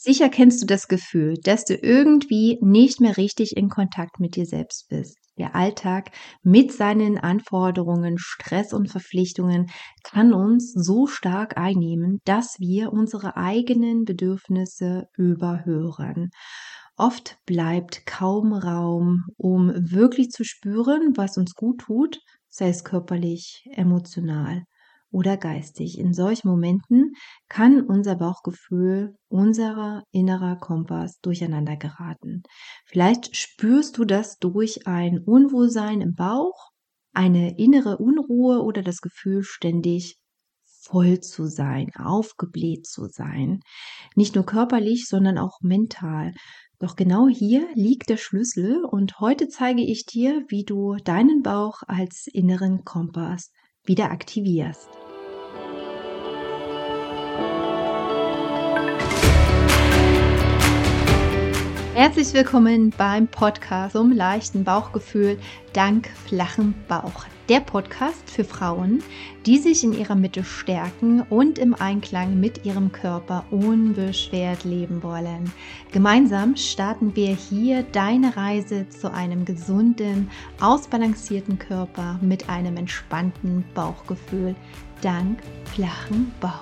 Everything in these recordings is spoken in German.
Sicher kennst du das Gefühl, dass du irgendwie nicht mehr richtig in Kontakt mit dir selbst bist. Der Alltag mit seinen Anforderungen, Stress und Verpflichtungen kann uns so stark einnehmen, dass wir unsere eigenen Bedürfnisse überhören. Oft bleibt kaum Raum, um wirklich zu spüren, was uns gut tut, sei es körperlich, emotional oder geistig. In solchen Momenten kann unser Bauchgefühl, unser innerer Kompass durcheinander geraten. Vielleicht spürst du das durch ein Unwohlsein im Bauch, eine innere Unruhe oder das Gefühl, ständig voll zu sein, aufgebläht zu sein. Nicht nur körperlich, sondern auch mental. Doch genau hier liegt der Schlüssel und heute zeige ich dir, wie du deinen Bauch als inneren Kompass wieder aktivierst. Herzlich willkommen beim Podcast zum leichten Bauchgefühl dank flachem Bauch. Der Podcast für Frauen, die sich in ihrer Mitte stärken und im Einklang mit ihrem Körper unbeschwert leben wollen. Gemeinsam starten wir hier deine Reise zu einem gesunden, ausbalancierten Körper mit einem entspannten Bauchgefühl dank flachem Bauch.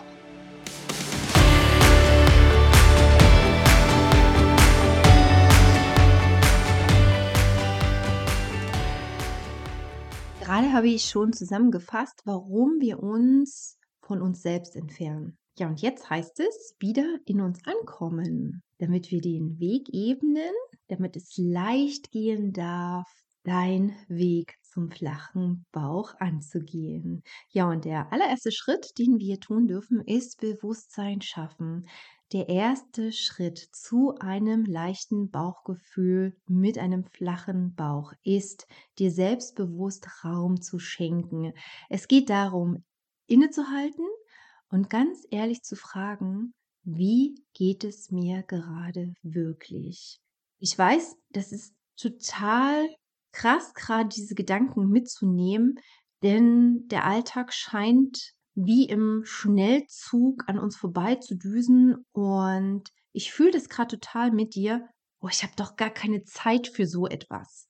Gerade habe ich schon zusammengefasst, warum wir uns von uns selbst entfernen. Ja, und jetzt heißt es, wieder in uns ankommen, damit wir den Weg ebnen, damit es leicht gehen darf, dein Weg zum flachen Bauch anzugehen. Ja, und der allererste Schritt, den wir tun dürfen, ist Bewusstsein schaffen. Der erste Schritt zu einem leichten Bauchgefühl mit einem flachen Bauch ist, dir selbstbewusst Raum zu schenken. Es geht darum, innezuhalten und ganz ehrlich zu fragen, wie geht es mir gerade wirklich? Ich weiß, das ist total krass, gerade diese Gedanken mitzunehmen, denn der Alltag scheint wie im Schnellzug an uns vorbei zu düsen und ich fühle das gerade total mit dir. Oh, ich habe doch gar keine Zeit für so etwas.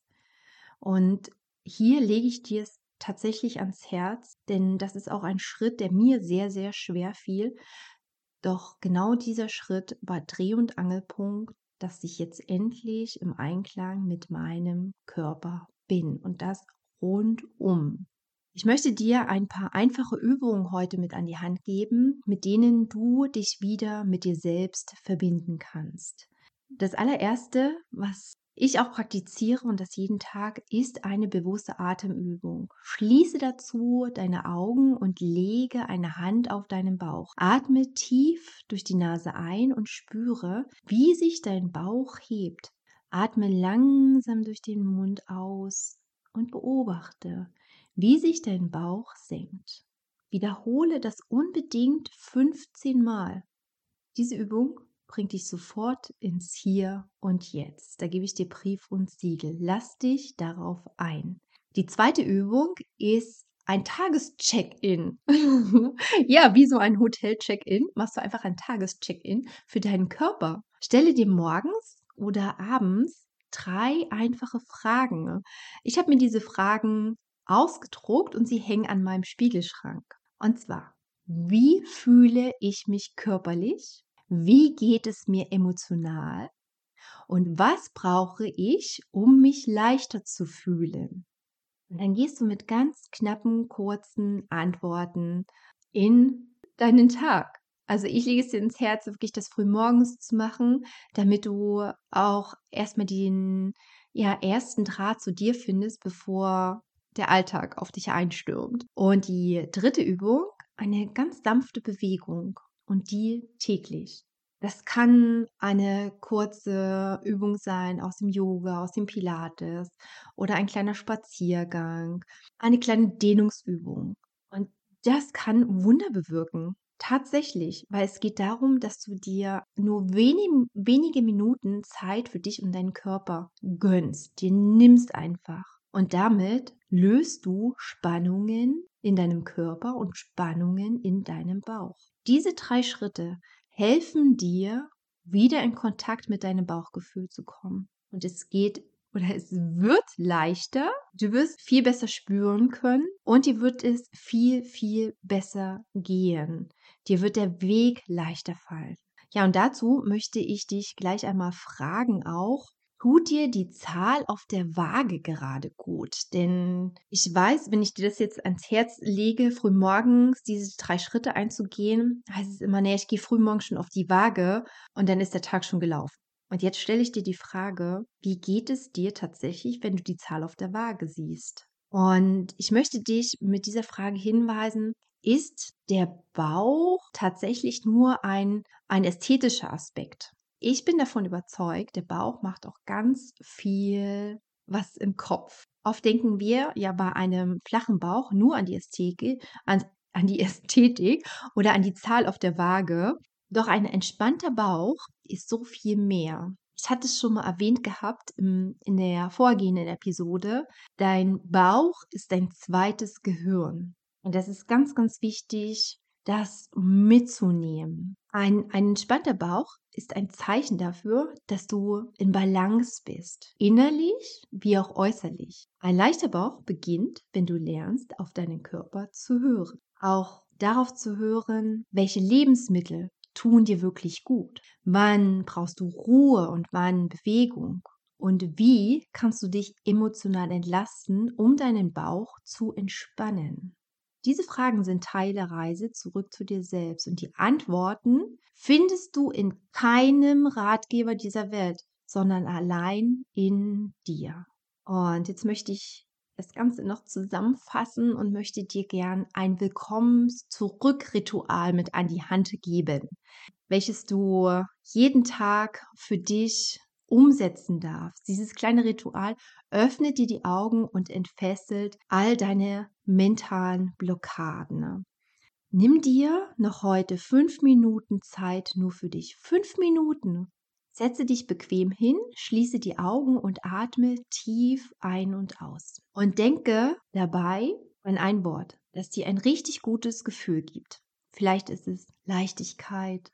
Und hier lege ich dir es tatsächlich ans Herz, denn das ist auch ein Schritt, der mir sehr, sehr schwer fiel. Doch genau dieser Schritt war Dreh- und Angelpunkt, dass ich jetzt endlich im Einklang mit meinem Körper bin und das rundum. Ich möchte dir ein paar einfache Übungen heute mit an die Hand geben, mit denen du dich wieder mit dir selbst verbinden kannst. Das allererste, was ich auch praktiziere und das jeden Tag, ist eine bewusste Atemübung. Schließe dazu deine Augen und lege eine Hand auf deinen Bauch. Atme tief durch die Nase ein und spüre, wie sich dein Bauch hebt. Atme langsam durch den Mund aus und beobachte, wie sich dein Bauch senkt. Wiederhole das unbedingt 15 Mal. Diese Übung bringt dich sofort ins Hier und Jetzt. Da gebe ich dir Brief und Siegel. Lass dich darauf ein. Die zweite Übung ist ein Tagescheck-in. Ja, wie so ein Hotel-Check-in machst du einfach ein Tagescheck-in für deinen Körper. Stelle dir morgens oder abends 3 einfache Fragen. Ich habe mir diese Fragen ausgedruckt und sie hängen an meinem Spiegelschrank. Und zwar: Wie fühle ich mich körperlich? Wie geht es mir emotional? Und was brauche ich, um mich leichter zu fühlen? Und dann gehst du mit ganz knappen, kurzen Antworten in deinen Tag. Also ich lege es dir ins Herz, wirklich das frühmorgens zu machen, damit du auch erstmal den ersten Draht zu dir findest, bevor der Alltag auf dich einstürmt. Und die dritte Übung, eine ganz sanfte Bewegung und die täglich. Das kann eine kurze Übung sein aus dem Yoga, aus dem Pilates oder ein kleiner Spaziergang, eine kleine Dehnungsübung. Und das kann Wunder bewirken. Tatsächlich, weil es geht darum, dass du dir nur wenige Minuten Zeit für dich und deinen Körper gönnst, dir nimmst einfach. Und damit löst du Spannungen in deinem Körper und Spannungen in deinem Bauch. Diese 3 Schritte helfen dir, wieder in Kontakt mit deinem Bauchgefühl zu kommen. Und es wird leichter, du wirst viel besser spüren können und dir wird es viel, viel besser gehen. Dir wird der Weg leichter fallen. Ja, und dazu möchte ich dich gleich einmal fragen auch, tut dir die Zahl auf der Waage gerade gut? Denn ich weiß, wenn ich dir das jetzt ans Herz lege, frühmorgens diese 3 Schritte einzugehen, heißt es immer, nee, ich gehe frühmorgens schon auf die Waage und dann ist der Tag schon gelaufen. Und jetzt stelle ich dir die Frage, wie geht es dir tatsächlich, wenn du die Zahl auf der Waage siehst? Und ich möchte dich mit dieser Frage hinweisen, ist der Bauch tatsächlich nur ein ästhetischer Aspekt? Ich bin davon überzeugt, der Bauch macht auch ganz viel was im Kopf. Oft denken wir ja bei einem flachen Bauch nur an die Ästhetik oder an die Zahl auf der Waage. Doch ein entspannter Bauch ist so viel mehr. Ich hatte es schon mal erwähnt gehabt in der vorgehenden Episode. Dein Bauch ist dein zweites Gehirn. Und das ist ganz, ganz wichtig, das mitzunehmen. Ein entspannter Bauch ist ein Zeichen dafür, dass du in Balance bist, innerlich wie auch äußerlich. Ein leichter Bauch beginnt, wenn du lernst, auf deinen Körper zu hören. Auch darauf zu hören, welche Lebensmittel tun dir wirklich gut. Wann brauchst du Ruhe und wann Bewegung? Und wie kannst du dich emotional entlasten, um deinen Bauch zu entspannen? Diese Fragen sind Teil der Reise zurück zu dir selbst und die Antworten findest du in keinem Ratgeber dieser Welt, sondern allein in dir. Und jetzt möchte ich das Ganze noch zusammenfassen und möchte dir gern ein Willkommens-Zurück-Ritual mit an die Hand geben, welches du jeden Tag für dich umsetzen darfst. Dieses kleine Ritual öffnet dir die Augen und entfesselt all deine mentalen Blockaden. Nimm dir noch heute 5 Minuten Zeit nur für dich. 5 Minuten. Setze dich bequem hin, schließe die Augen und atme tief ein und aus. Und denke dabei an ein Wort, das dir ein richtig gutes Gefühl gibt. Vielleicht ist es Leichtigkeit,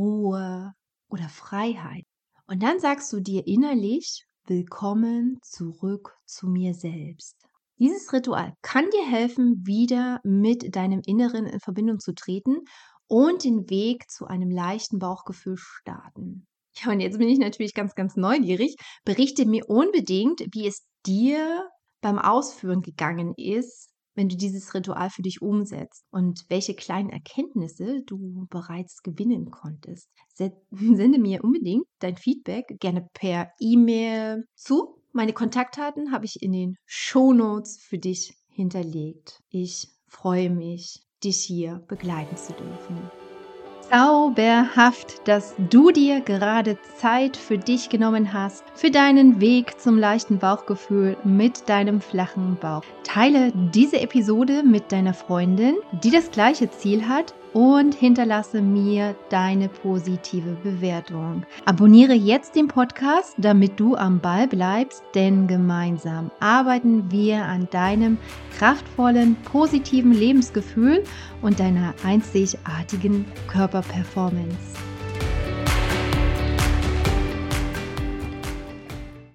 Ruhe oder Freiheit. Und dann sagst du dir innerlich, willkommen zurück zu mir selbst. Dieses Ritual kann dir helfen, wieder mit deinem Inneren in Verbindung zu treten und den Weg zu einem leichten Bauchgefühl starten. Ja, und jetzt bin ich natürlich ganz, ganz neugierig. Berichte mir unbedingt, wie es dir beim Ausführen gegangen ist, wenn du dieses Ritual für dich umsetzt und welche kleinen Erkenntnisse du bereits gewinnen konntest. Sende mir unbedingt dein Feedback gerne per E-Mail zu. Meine Kontaktdaten habe ich in den Shownotes für dich hinterlegt. Ich freue mich, dich hier begleiten zu dürfen. Zauberhaft, dass du dir gerade Zeit für dich genommen hast, für deinen Weg zum leichten Bauchgefühl mit deinem flachen Bauch. Teile diese Episode mit deiner Freundin, die das gleiche Ziel hat, und hinterlasse mir deine positive Bewertung. Abonniere jetzt den Podcast, damit du am Ball bleibst, denn gemeinsam arbeiten wir an deinem kraftvollen, positiven Lebensgefühl und deiner einzigartigen Körperperformance.